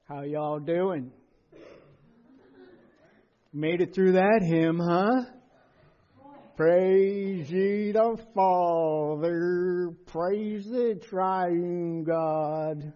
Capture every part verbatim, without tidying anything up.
How y'all doing? Made it through that hymn, huh? Praise ye the Father, praise the triune God.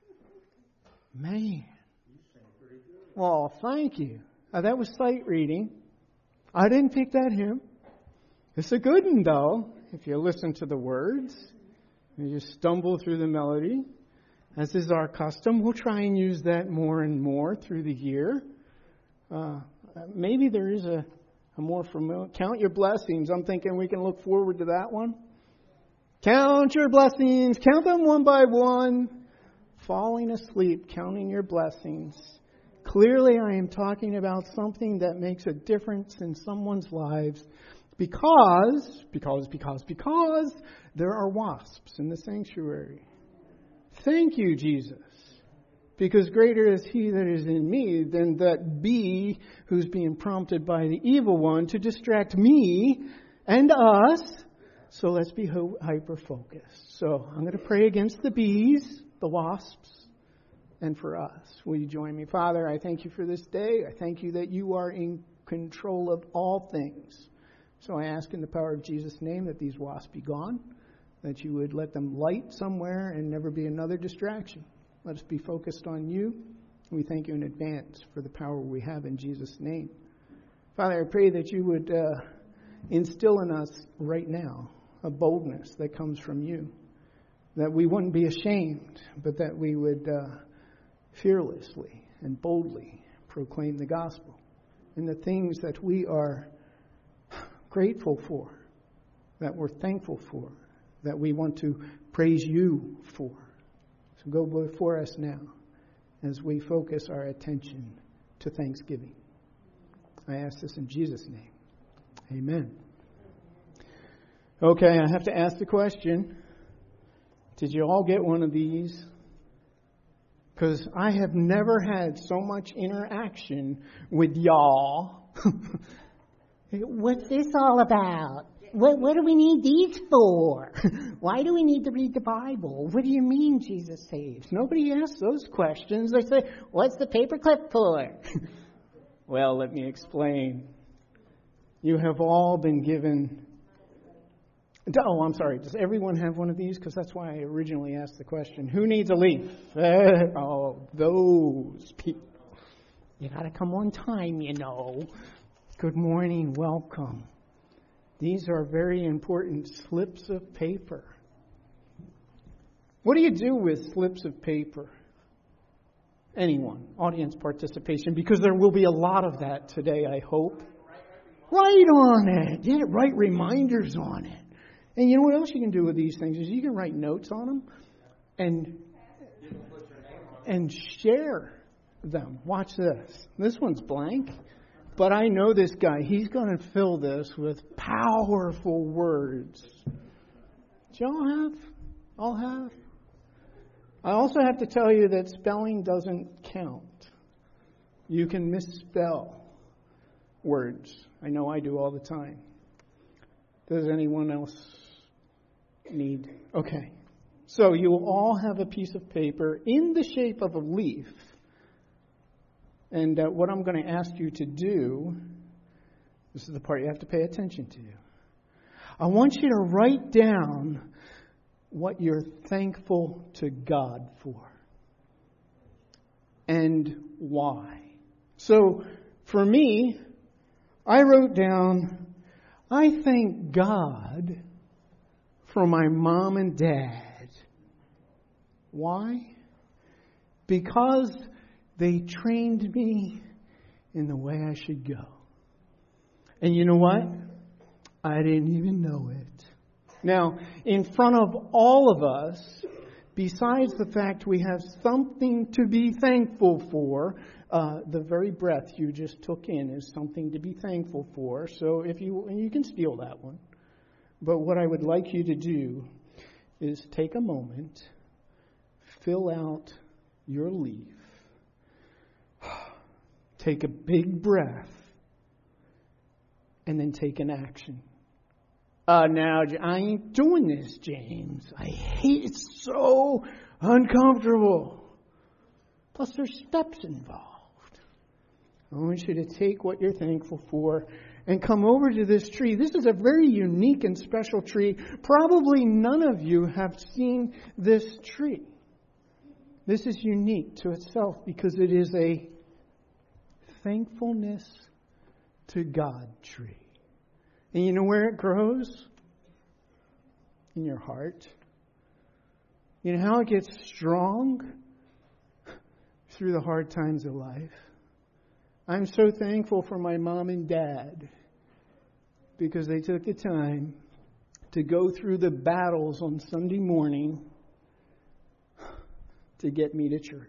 Man. Well, thank you. Uh, that was sight reading. I didn't pick that hymn. It's a good one, though, if you listen to the words. You just stumble through the melody. As is our custom, we'll try and use that more and more through the year. Uh, maybe there is a, a more familiar... Count your blessings. I'm thinking we can look forward to that one. Count your blessings. Count them one by one. Falling asleep, counting your blessings. Clearly, I am talking about something that makes a difference in someone's lives because, because, because, because there are wasps in the sanctuary. Thank you, Jesus, because greater is He that is in me than that bee who's being prompted by the evil one to distract me and us. So let's be hyper-focused. So I'm going to pray against the bees, the wasps, and for us. Will you join me? Father, I thank you for this day. I thank you that you are in control of all things. So I ask in the power of Jesus' name that these wasps be gone, that you would let them light somewhere and never be another distraction. Let us be focused on you. We thank you in advance for the power we have in Jesus' name. Father, I pray that you would uh, instill in us right now a boldness that comes from you, that we wouldn't be ashamed, but that we would uh, fearlessly and boldly proclaim the gospel and the things that we are grateful for, that we're thankful for, that we want to praise you for. So go before us now as we focus our attention to thanksgiving. I ask this in Jesus' name. Amen. Okay, I have to ask the question. Did you all get one of these? Because I have never had so much interaction with y'all. What's this all about? What, what do we need these for? Why do we need to read the Bible? What do you mean Jesus saves? Nobody asks those questions. They say, what's the paperclip for? Well, let me explain. You have all been given... Oh, I'm sorry. Does everyone have one of these? Because that's why I originally asked the question. Who needs a leaf? Oh, those people. You got to come on time, you know. Good morning. Welcome. These are very important slips of paper. What do you do with slips of paper? Anyone? Audience participation, because there will be a lot of that today, I hope. Write on it. Yeah, write reminders on it. And you know what else you can do with these things is you can write notes on them and and share them. Watch this. This one's blank. But I know this guy. He's going to fill this with powerful words. Do y'all have? All have? I also have to tell you that spelling doesn't count. You can misspell words. I know I do all the time. Does anyone else need? Okay. So you will all have a piece of paper in the shape of a leaf. And uh, what I'm going to ask you to do, this is the part you have to pay attention to. I want you to write down what you're thankful to God for and why. So for me, I wrote down, I thank God for my mom and dad. Why? Because they trained me in the way I should go. And you know what? I didn't even know it. Now, in front of all of us, besides the fact we have something to be thankful for, uh, the very breath you just took in is something to be thankful for. So if you, and you can steal that one. But what I would like you to do is take a moment, fill out your leaf, take a big breath, and then take an action. Uh, now, I ain't doing this, James. I hate it. So uncomfortable. Plus there's steps involved. I want you to take what you're thankful for and come over to this tree. This is a very unique and special tree. Probably none of you have seen this tree. This is unique to itself because it is a thankfulness to God tree. And you know where it grows? In your heart. You know how it gets strong? Through the hard times of life. I'm so thankful for my mom and dad because they took the time to go through the battles on Sunday morning to get me to church.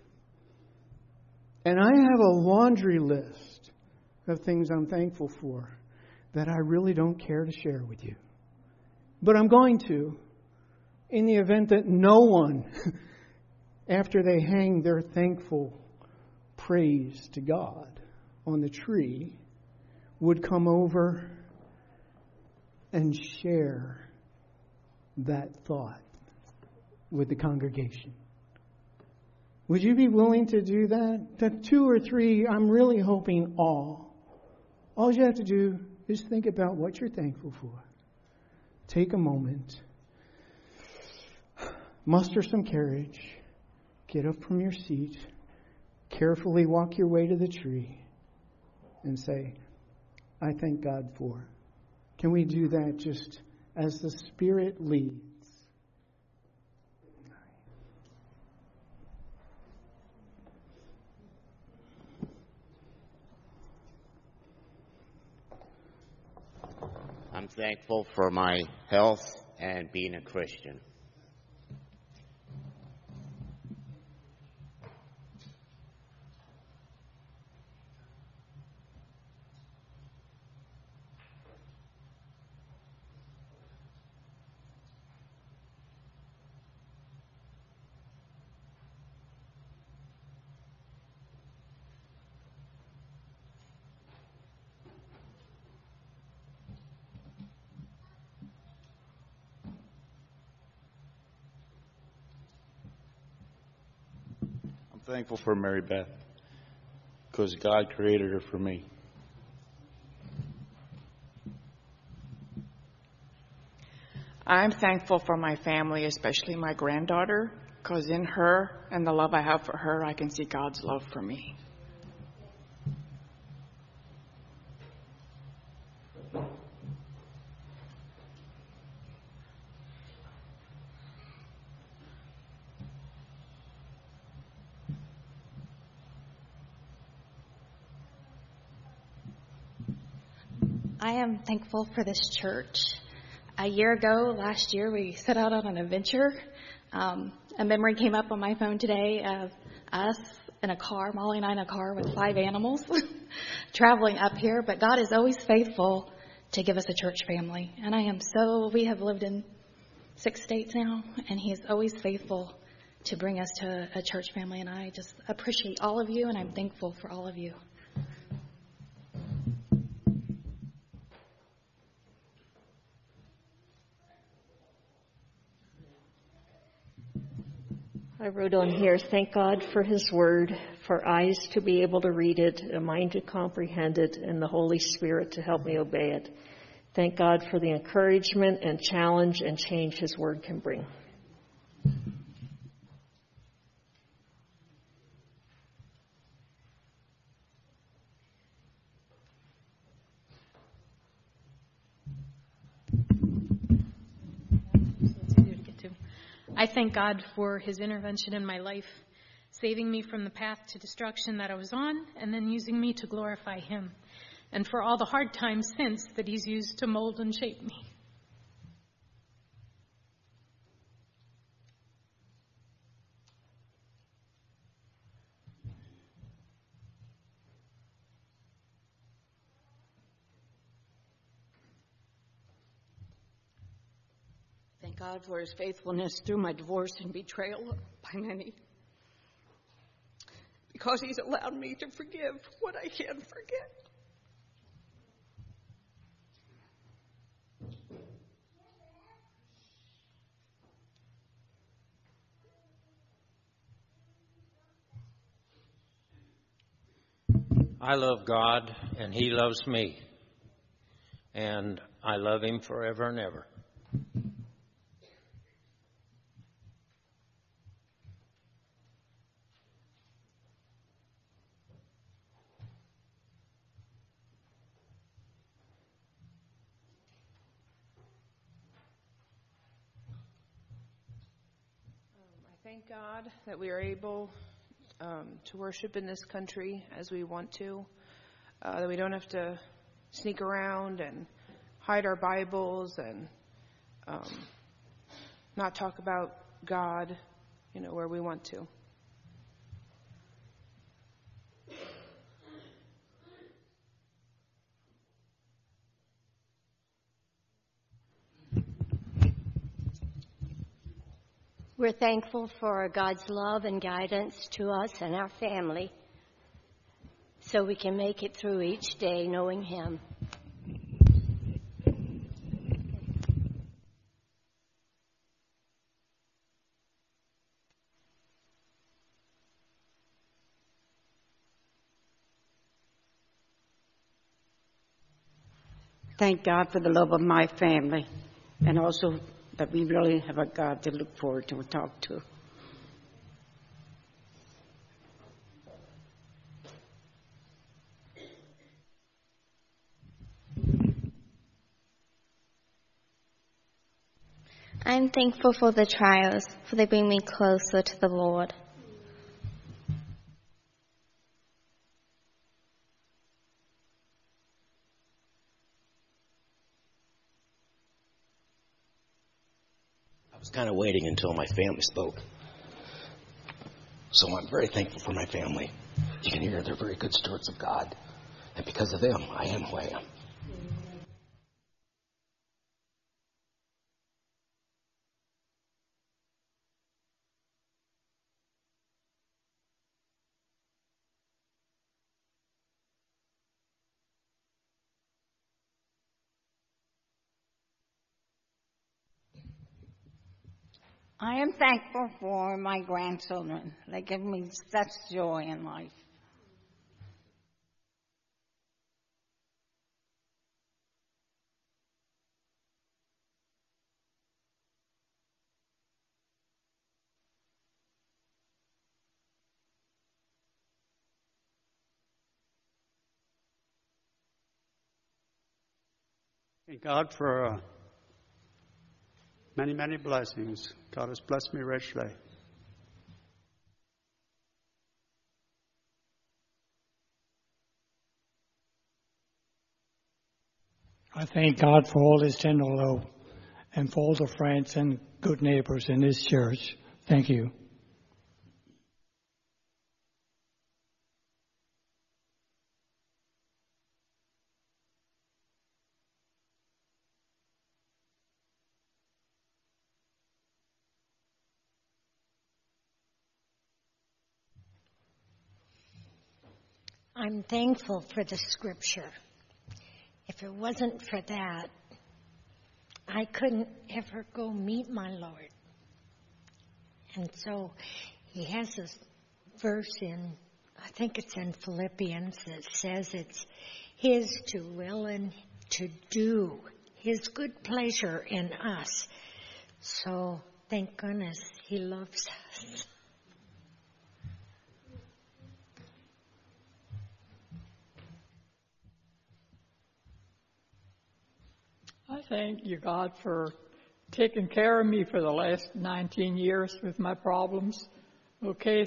And I have a laundry list of things I'm thankful for that I really don't care to share with you. But I'm going to, in the event that no one, after they hang their thankful praise to God on the tree, would come over and share that thought with the congregation. Would you be willing to do that? That two or three, I'm really hoping all. All you have to do is think about what you're thankful for. Take a moment. Muster some courage. Get up from your seat. Carefully walk your way to the tree and say, I thank God for. Can we do that just as the Spirit leads? I'm thankful for my health and being a Christian. Thankful for Mary Beth because God created her for me. I'm thankful for my family, especially my granddaughter, because in her and the love I have for her, I can see God's love for me. I am thankful for this church. A year ago, last year, we set out on an adventure. Um, a memory came up on my phone today of us in a car, Molly and I in a car with five animals traveling up here. But God is always faithful to give us a church family. And I am so, we have lived in six states now, and He is always faithful to bring us to a church family. And I just appreciate all of you, and I'm thankful for all of you. I wrote on here, thank God for His Word, for eyes to be able to read it, a mind to comprehend it, and the Holy Spirit to help me obey it. Thank God for the encouragement and challenge and change His Word can bring. I thank God for His intervention in my life, saving me from the path to destruction that I was on, and then using me to glorify Him, and for all the hard times since that He's used to mold and shape me. Thank God for His faithfulness through my divorce and betrayal by many. Because He's allowed me to forgive what I can't forget. I love God, and He loves me. And I love Him forever and ever. Thank God that we are able um, to worship in this country as we want to, uh, that we don't have to sneak around and hide our Bibles and um, not talk about God, you know, where we want to. We're thankful for God's love and guidance to us and our family so we can make it through each day knowing Him. Thank God for the love of my family, and also that we really have a God to look forward to and talk to. I'm thankful for the trials, for they bring me closer to the Lord. I was kind of waiting until my family spoke. So I'm very thankful for my family. You can hear they're very good stewards of God. And because of them, I am who I am. I am thankful for my grandchildren. They give me such joy in life. Thank God for uh, many, many blessings. God has blessed me richly. I thank God for all His tender love and for all the friends and good neighbors in this church. Thank you. I'm thankful for the scripture. If it wasn't for that, I couldn't ever go meet my Lord. And so He has this verse in, I think it's in Philippians, that says it's His to will and to do, His good pleasure in us. So thank goodness He loves us. I thank you, God, for taking care of me for the last nineteen years with my problems. Okay.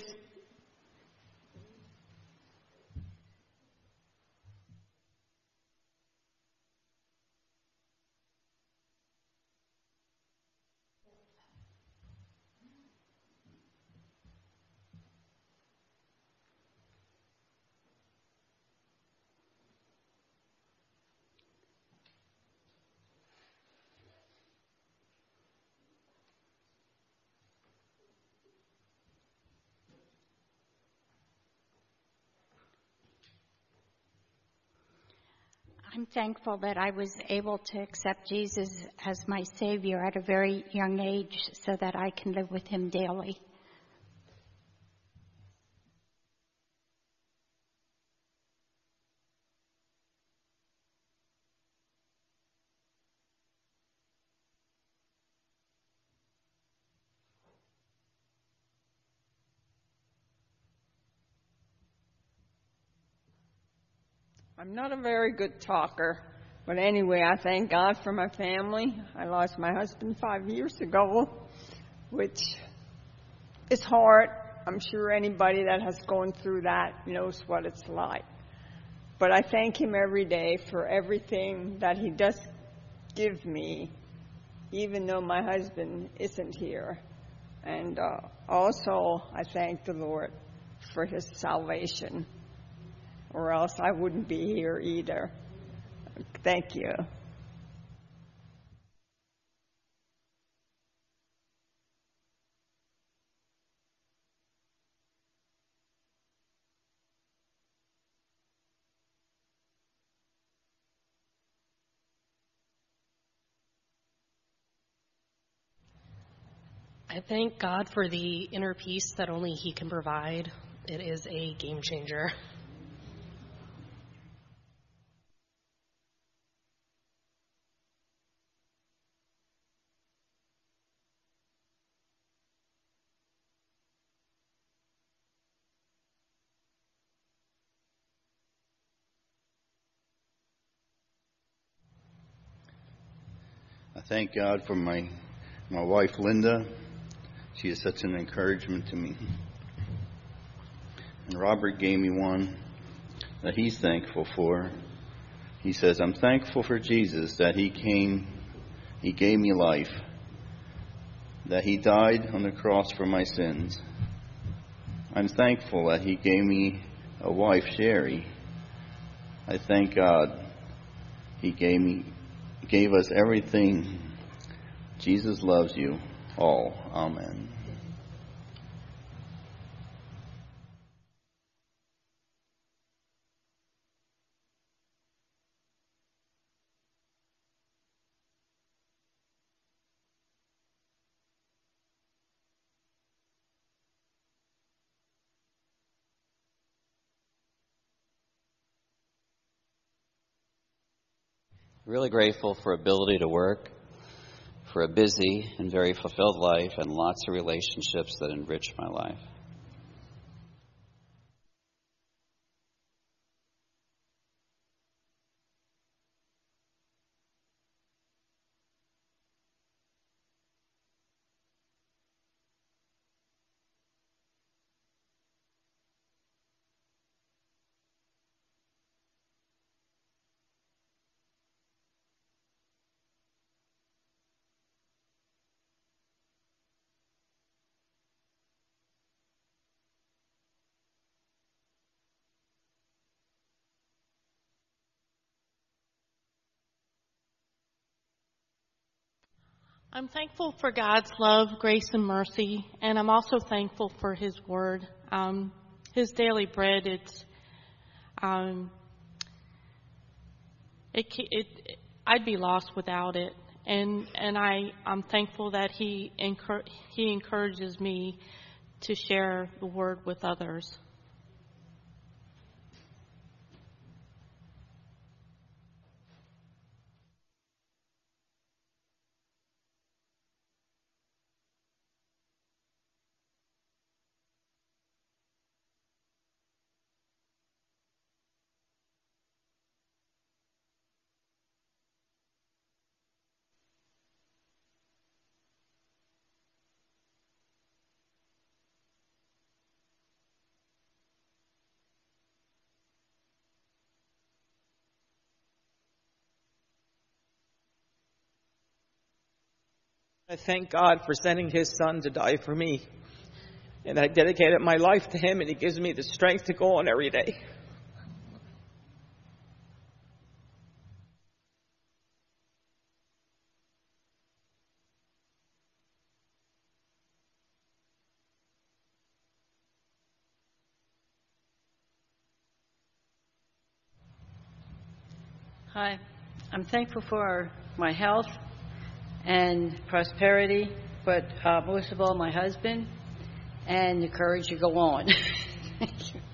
I'm thankful that I was able to accept Jesus as my Savior at a very young age so that I can live with Him daily. I'm not a very good talker, but anyway, I thank God for my family. I lost my husband five years ago, which is hard. I'm sure anybody that has gone through that knows what it's like. But I thank him every day for everything that he does give me, even though my husband isn't here. And uh, also, I thank the Lord for his salvation, or else I wouldn't be here either. Thank you. I thank God for the inner peace that only He can provide. It is a game changer. I thank God for my my wife, Linda. She is such an encouragement to me. And Robert gave me one that he's thankful for. He says, I'm thankful for Jesus that he came, he gave me life, that he died on the cross for my sins. I'm thankful that he gave me a wife, Sherry. I thank God he gave me, gave us everything. Jesus loves you all. Amen. Really grateful for ability to work, for a busy and very fulfilled life, and lots of relationships that enrich my life. I'm thankful for God's love, grace, and mercy, and I'm also thankful for His Word, um, His daily bread. It's, um, it, it, I'd be lost without it, and and I I'm thankful that He encour- He encourages me to share the Word with others. I thank God for sending His Son to die for me. And I dedicated my life to Him, and He gives me the strength to go on every day. Hi. I'm thankful for my health and prosperity, but uh, most of all, my husband and the courage to go on. Thank you.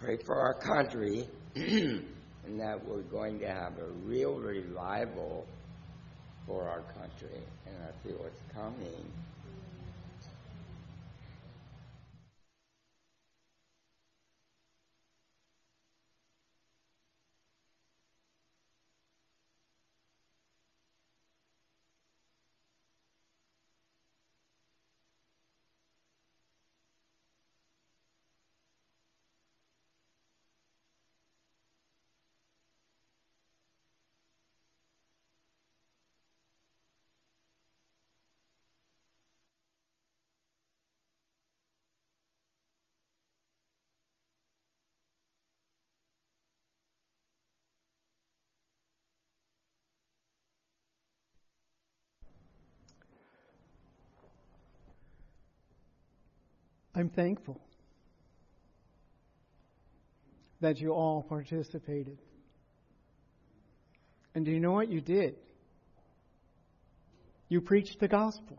pray for our country and that we're going to have a real revival for our country. And I feel it's coming. I'm thankful that you all participated. And do you know what you did? You preached the gospel.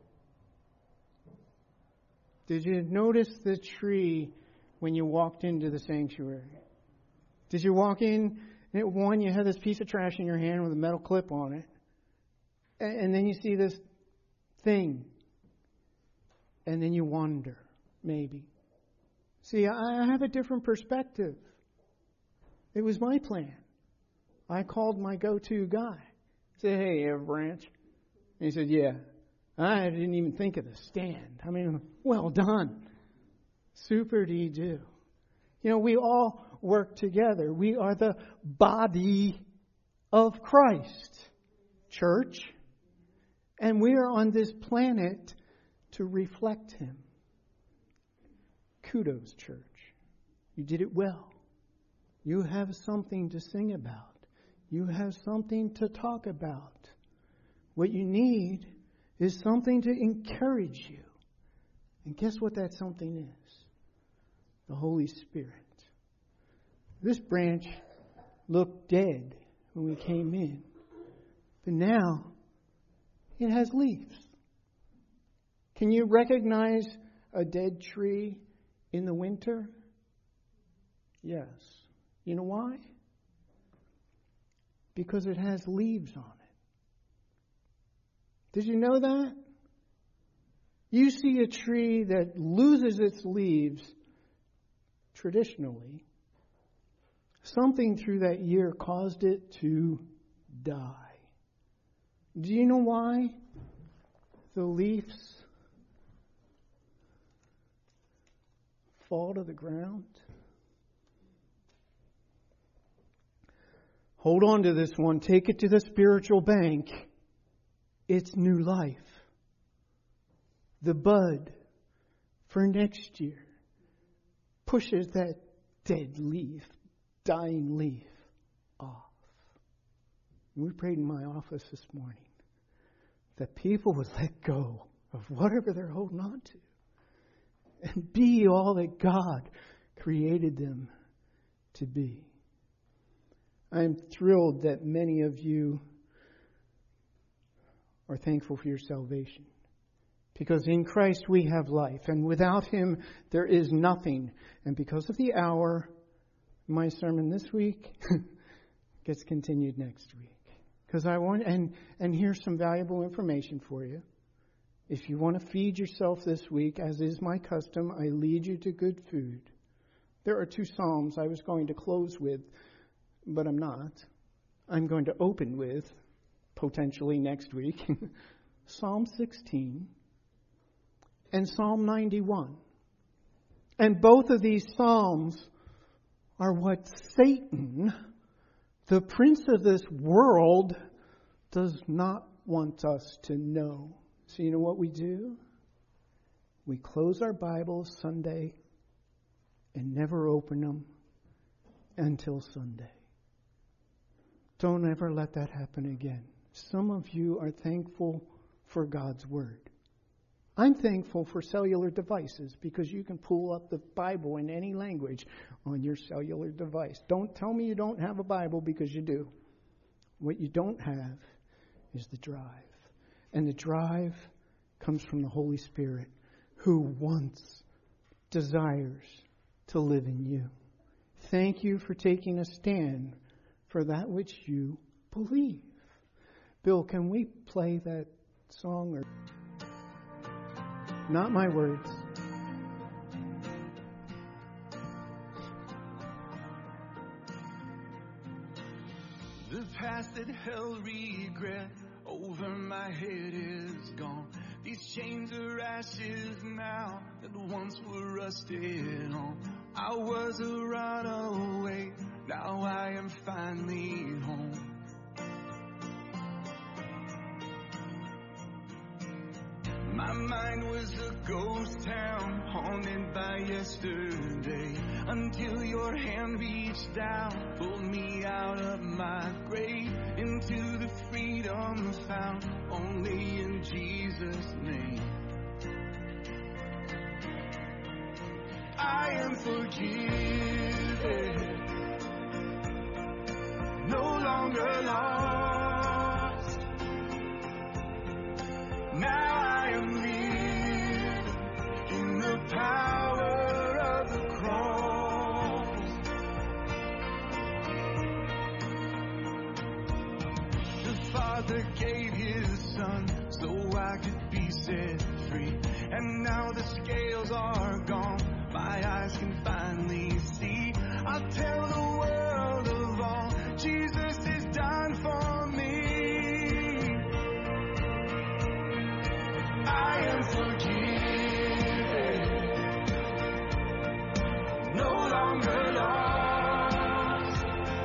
Did you notice the tree when you walked into the sanctuary? Did you walk in, and one, you had this piece of trash in your hand with a metal clip on it. And then you see this thing. And then you wonder. Maybe. See, I have a different perspective. It was my plan. I called my go-to guy. I said, hey, Ev Branch. And he said, yeah. I didn't even think of the stand. I mean, well done. Super do you do. You know, we all work together. We are the body of Christ, church. And we are on this planet to reflect Him. Kudos, church. You did it well. You have something to sing about. You have something to talk about. What you need is something to encourage you. And guess what that something is? The Holy Spirit. This branch looked dead when we came in. But now it has leaves. Can you recognize a dead tree in the winter? Yes. You know why? Because it has leaves on it. Did you know that? You see a tree that loses its leaves traditionally. Something through that year caused it to die. Do you know why the leaves fall to the ground? Hold on to this one. Take it to the spiritual bank. It's new life. The bud for next year pushes that dead leaf, dying leaf off. We prayed in my office this morning that people would let go of whatever they're holding on to and be all that God created them to be. I'm thrilled that many of you are thankful for your salvation. Because in Christ we have life, and without Him there is nothing. And because of the hour, my sermon this week gets continued next week. Because I want, and, and here's some valuable information for you. If you want to feed yourself this week, as is my custom, I lead you to good food. There are two Psalms I was going to close with, but I'm not. I'm going to open with, potentially next week, Psalm sixteen and Psalm ninety-one. And both of these Psalms are what Satan, the prince of this world, does not want us to know. So you know what we do? We close our Bibles Sunday and never open them until Sunday. Don't ever let that happen again. Some of you are thankful for God's Word. I'm thankful for cellular devices because you can pull up the Bible in any language on your cellular device. Don't tell me you don't have a Bible, because you do. What you don't have is the drive. And the drive comes from the Holy Spirit, who wants, desires to live in you. Thank you for taking a stand for that which you believe. Bill, can we play that song? Or not my words. The past that held regret over my head is gone. These chains are ashes now that once were rusted on. I was a runaway, now I am finally home. My mind was a ghost town haunted by yesterday, until your hand reached down, pulled me out of my grave into the freedom found only in Jesus' name. I am forgiven, no longer lost. Now I am living in the power of the cross. The Father gave His Son so I could be set free, and now the scales are gone. My eyes can finally see. I'll tell the world of all Jesus has done for me. I am forgiven, no longer lost.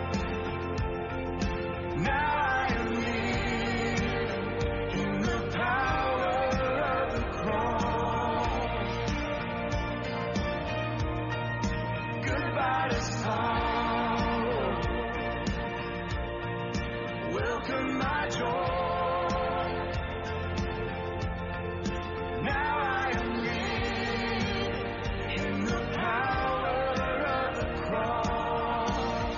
Now I am living in the power of the cross. Goodbye to sorrow, welcome my joy. Now I am living in the power of the cross.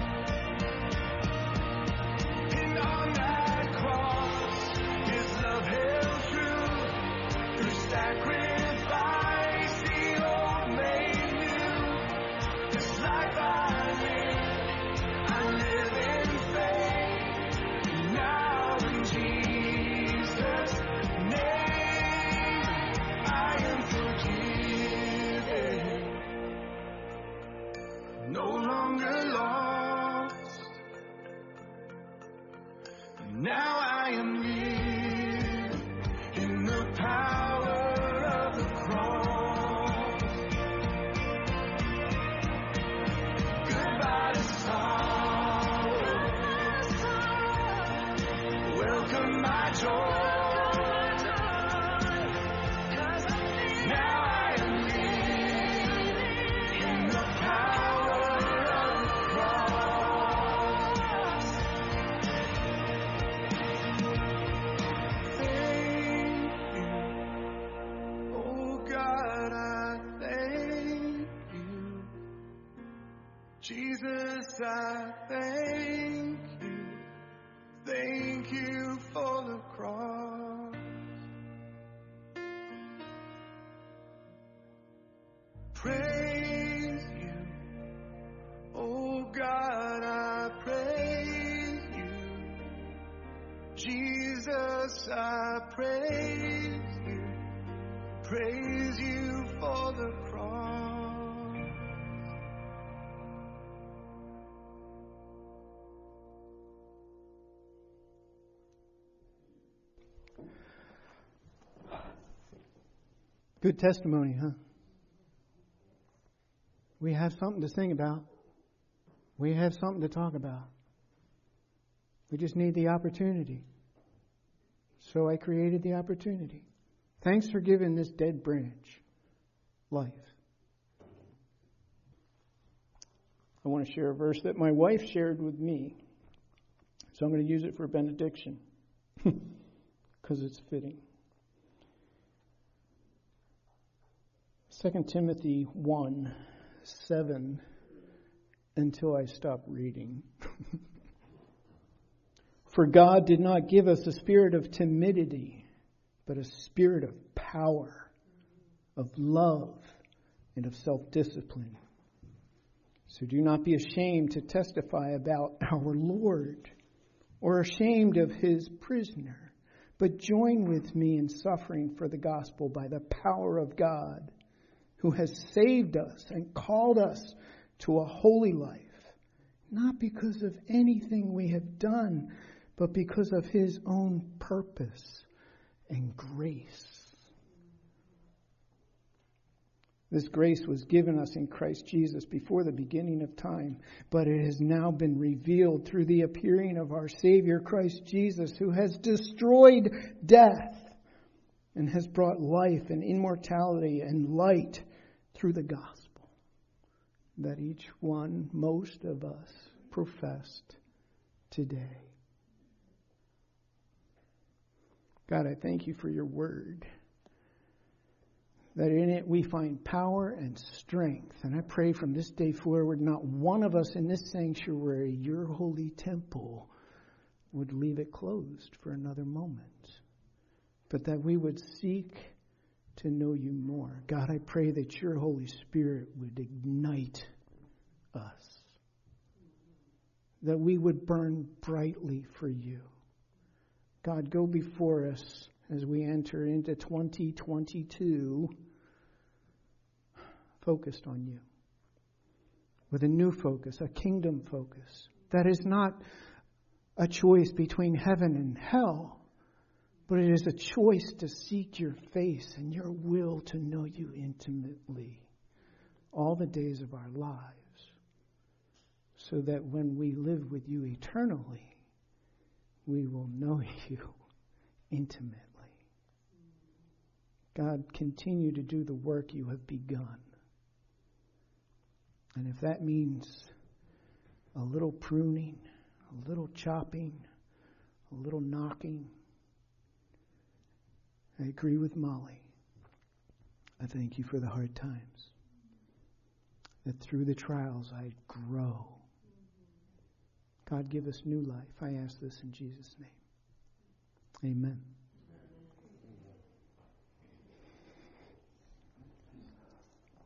And on that cross, His love held true. Through sacrifice, He all made new. This life I live, I live in faith. Now in Jesus' name, I am forgiven, no longer lost. Now I am living in the power of the cross. Goodbye to sorrow, welcome my joy. Now I am living in the power of the cross. Thank you, oh God, I thank you. Jesus, I thank you. Thank you for the cross. Praise you, oh God, I praise you. Jesus, I praise you. Praise you for the cross. Good testimony, huh? We have something to sing about. We have something to talk about. We just need the opportunity. So I created the opportunity. Thanks for giving this dead branch life. I want to share a verse that my wife shared with me. So I'm going to use it for benediction because it's fitting. Second Timothy one, seven, until I stop reading. For God did not give us a spirit of timidity, but a spirit of power, of love, and of self-discipline. So do not be ashamed to testify about our Lord, or ashamed of his prisoner, but join with me in suffering for the gospel by the power of God, who has saved us and called us to a holy life, not because of anything we have done, but because of his own purpose and grace. This grace was given us in Christ Jesus before the beginning of time, but it has now been revealed through the appearing of our Savior Christ Jesus, who has destroyed death and has brought life and immortality and light through the gospel that each one, most of us, professed today. God, I thank you for your word, that in it we find power and strength. And I pray from this day forward, not one of us in this sanctuary, your holy temple, would leave it closed for another moment, but that we would seek to know you more. God, I pray that your Holy Spirit would ignite us, that we would burn brightly for you. God, go before us as we enter into twenty twenty-two, focused on you, with a new focus, a kingdom focus, that is not a choice between heaven and hell, but it is a choice to seek your face and your will to know you intimately all the days of our lives, so that when we live with you eternally, we will know you intimately. God, continue to do the work you have begun. And if that means a little pruning, a little chopping, a little knocking, I agree with Molly. I thank you for the hard times, that through the trials I grow. God, give us new life. I ask this in Jesus' name. Amen.